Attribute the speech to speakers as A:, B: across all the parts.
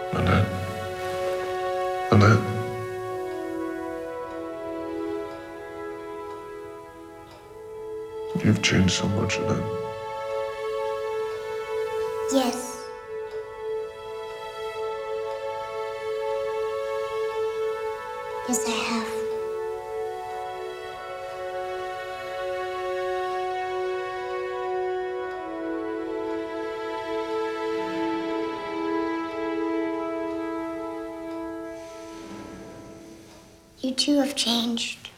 A: Annette. Annette. You've changed so much, Annette.
B: Yes. Yes, I have. You too have changed.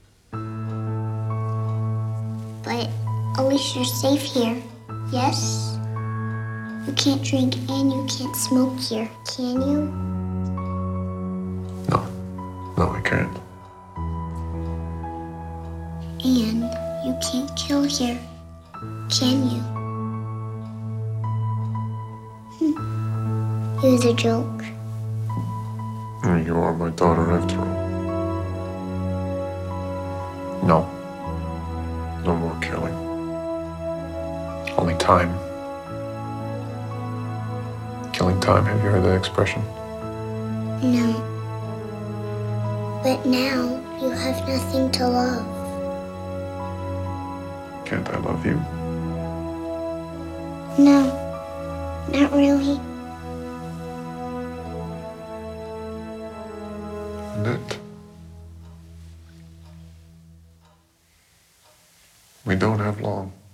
B: But at least you're safe here. Yes? You can't drink and you can't smoke here, can you?
A: No. No, I can't.
B: And you can't kill here, can you? It was a joke.
A: You are my daughter after all. No. No more killing. Only time. Killing time. Have you heard that expression?
B: No. But now you have nothing to love.
A: Can't I love you?
B: No, not really.
A: Annette. We don't have long.